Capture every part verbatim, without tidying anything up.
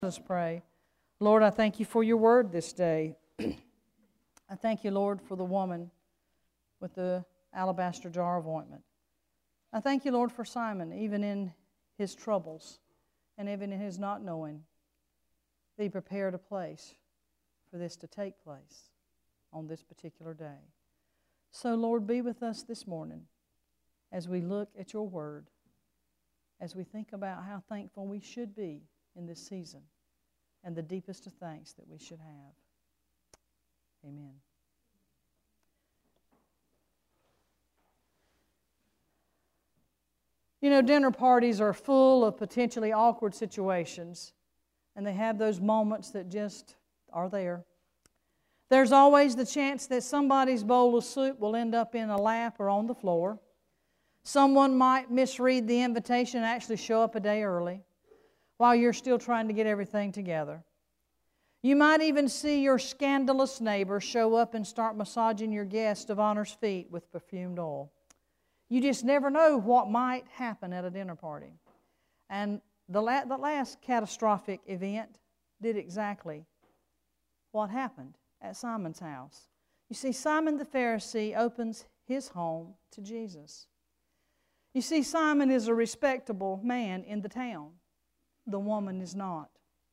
Let us pray. Lord, I thank you for your word this day. I thank you, Lord, for the woman with the alabaster jar of ointment. I thank you, Lord, for Simon, even in his troubles and even in his not knowing, that he prepared a place for this to take place on this particular day. So, Lord, be with us this morning as we look at your word, as we think about how thankful we should be in this season, and the deepest of thanks that we should have. Amen. You know, dinner parties are full of potentially awkward situations, and they have those moments that just are there. There's always the chance that somebody's bowl of soup will end up in a lap or on the floor. Someone might misread the invitation and actually show up a day early, while you're still trying to get everything together. You might even see your scandalous neighbor show up and start massaging your guest of honor's feet with perfumed oil. You just never know what might happen at a dinner party. And the, la- the last catastrophic event did exactly what happened at Simon's house. You see, Simon the Pharisee opens his home to Jesus. You see, Simon is a respectable man in the town. The woman is not.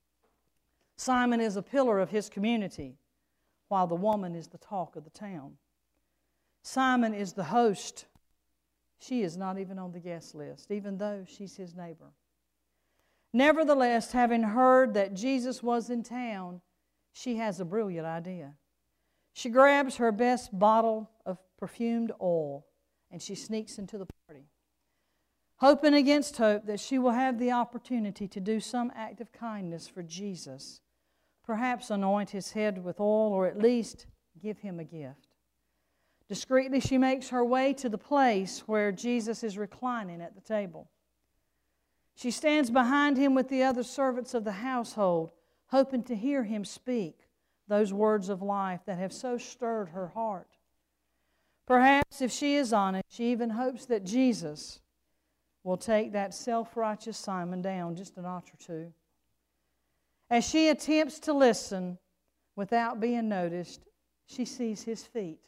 Simon is a pillar of his community, while the woman is the talk of the town. Simon is the host. She is not even on the guest list, even though she's his neighbor. Nevertheless, having heard that Jesus was in town, she has a brilliant idea. She grabs her best bottle of perfumed oil, and she sneaks into the party, hoping against hope that she will have the opportunity to do some act of kindness for Jesus, perhaps anoint his head with oil or at least give him a gift. Discreetly, she makes her way to the place where Jesus is reclining at the table. She stands behind him with the other servants of the household, hoping to hear him speak those words of life that have so stirred her heart. Perhaps, if she is honest, she even hopes that Jesus will take that self-righteous Simon down just a notch or two. As she attempts to listen without being noticed, she sees his feet.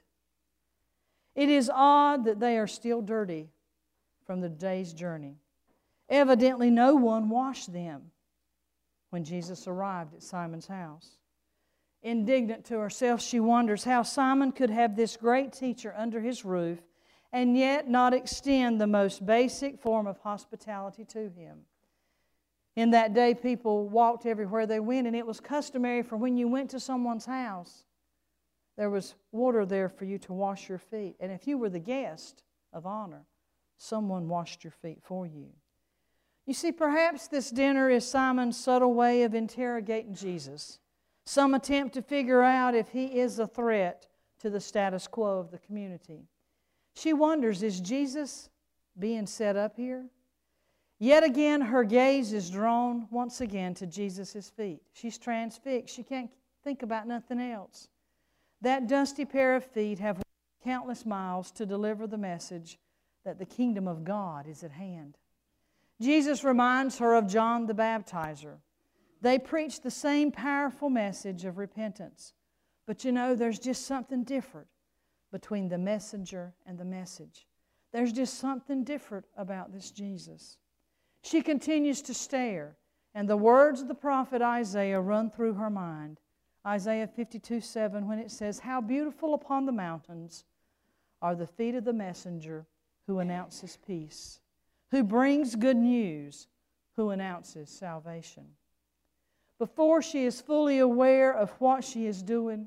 It is odd that they are still dirty from the day's journey. Evidently, no one washed them when Jesus arrived at Simon's house. Indignant to herself, she wonders how Simon could have this great teacher under his roof and yet not extend the most basic form of hospitality to him. In that day, people walked everywhere they went, and it was customary for when you went to someone's house, there was water there for you to wash your feet. And if you were the guest of honor, someone washed your feet for you. You see, perhaps this dinner is Simon's subtle way of interrogating Jesus, some attempt to figure out if he is a threat to the status quo of the community. She wonders, is Jesus being set up here? Yet again, her gaze is drawn once again to Jesus' feet. She's transfixed. She can't think about nothing else. That dusty pair of feet have walked countless miles to deliver the message that the kingdom of God is at hand. Jesus reminds her of John the Baptizer. They preach the same powerful message of repentance. But you know, there's just something different between the messenger and the message. There's just something different about this Jesus. She continues to stare, and the words of the prophet Isaiah run through her mind. Isaiah fifty-two seven, when it says, "How beautiful upon the mountains are the feet of the messenger who announces peace, who brings good news, who announces salvation." Before she is fully aware of what she is doing,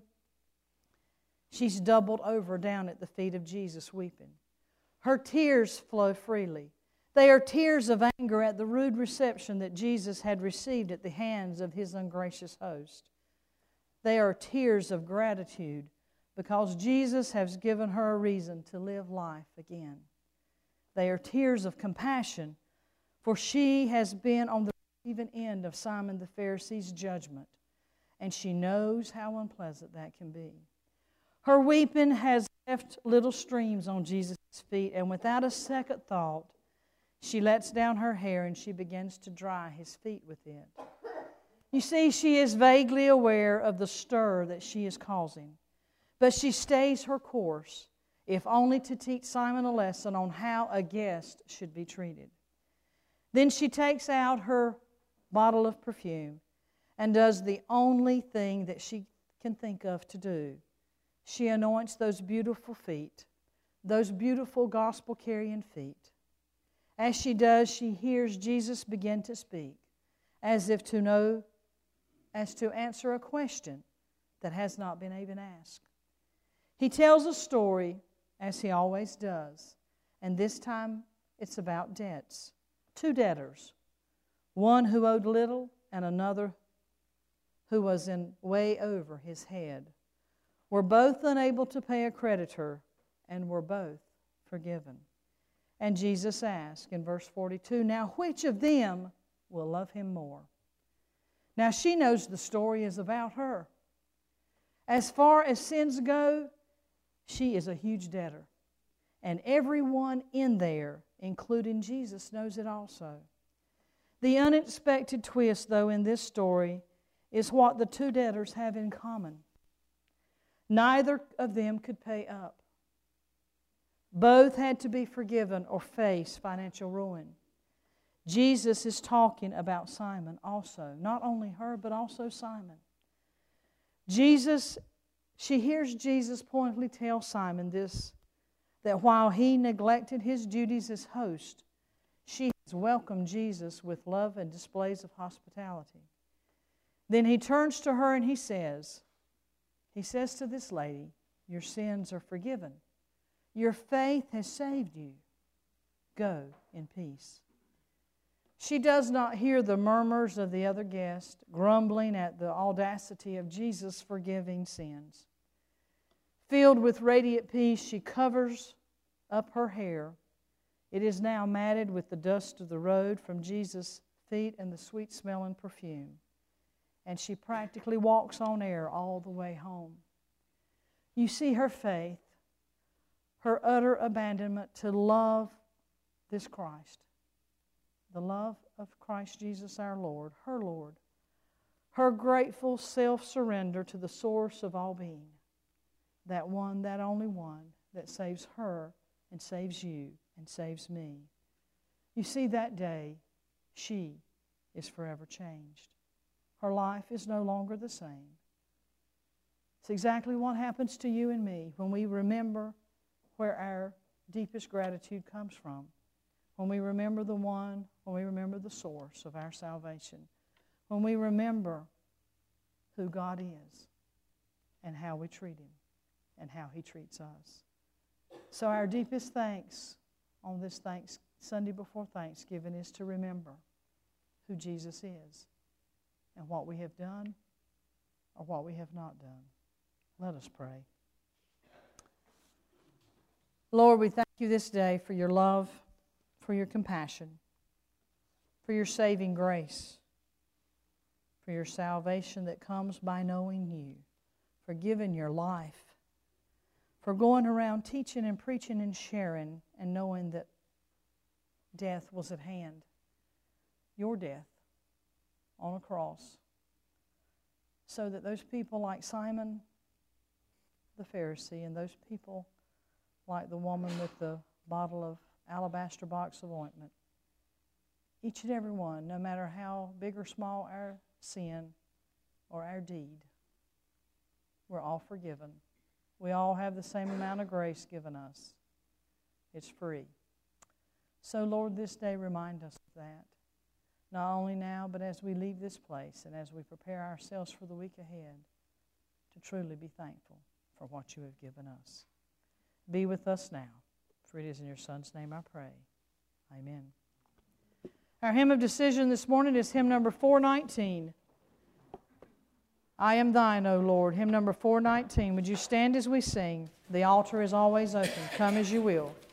she's doubled over down at the feet of Jesus weeping. Her tears flow freely. They are tears of anger at the rude reception that Jesus had received at the hands of his ungracious host. They are tears of gratitude because Jesus has given her a reason to live life again. They are tears of compassion, for she has been on the receiving end of Simon the Pharisee's judgment, and she knows how unpleasant that can be. Her weeping has left little streams on Jesus' feet, and without a second thought, she lets down her hair and she begins to dry his feet with it. You see, she is vaguely aware of the stir that she is causing, but she stays her course, if only to teach Simon a lesson on how a guest should be treated. Then she takes out her bottle of perfume and does the only thing that she can think of to do. She anoints those beautiful feet, those beautiful gospel-carrying feet. As she does, she hears Jesus begin to speak, as if to know, as to answer a question that has not been even asked. He tells a story, as he always does, and this time it's about debts. Two debtors, one who owed little and another who was in way over his head, were both unable to pay a creditor and were both forgiven. And Jesus asked in verse forty-two, now which of them will love him more? Now she knows the story is about her. As far as sins go, she is a huge debtor. And everyone in there, including Jesus, knows it also. The unexpected twist, though, in this story is what the two debtors have in common. Neither of them could pay up. Both had to be forgiven or face financial ruin. Jesus is talking about Simon also. Not only her, but also Simon. Jesus, she hears Jesus pointedly tell Simon this, that while he neglected his duties as host, she has welcomed Jesus with love and displays of hospitality. Then he turns to her and he says, he says to this lady, your sins are forgiven. Your faith has saved you. Go in peace. She does not hear the murmurs of the other guests, grumbling at the audacity of Jesus forgiving sins. Filled with radiant peace, she covers up her hair. It is now matted with the dust of the road from Jesus' feet and the sweet-smelling perfume. And she practically walks on air all the way home. You see her faith, her utter abandonment to love this Christ, the love of Christ Jesus our Lord, her Lord, her grateful self-surrender to the source of all being, that one, that only one that saves her and saves you and saves me. You see, that day, she is forever changed. Her life is no longer the same. It's exactly what happens to you and me when we remember where our deepest gratitude comes from. When we remember the one, when we remember the source of our salvation. When we remember who God is and how we treat Him and how He treats us. So our deepest thanks on this thanks, Sunday before Thanksgiving is to remember who Jesus is and what we have done or what we have not done. Let us pray. Lord, we thank you this day for your love, for your compassion, for your saving grace, for your salvation that comes by knowing you, for giving your life, for going around teaching and preaching and sharing and knowing that death was at hand, your death on a cross, so that those people like Simon the Pharisee and those people like the woman with the bottle of alabaster box of ointment, each and every one, no matter how big or small our sin or our deed, we're all forgiven. We all have the same amount of grace given us. It's free. So, Lord, this day remind us of that. Not only now, but as we leave this place and as we prepare ourselves for the week ahead, to truly be thankful for what you have given us. Be with us now, for it is in your Son's name I pray. Amen. Our hymn of decision this morning is hymn number four nineteen. I am thine, O Lord, hymn number four nineteen. Would you stand as we sing? The altar is always open. Come as you will.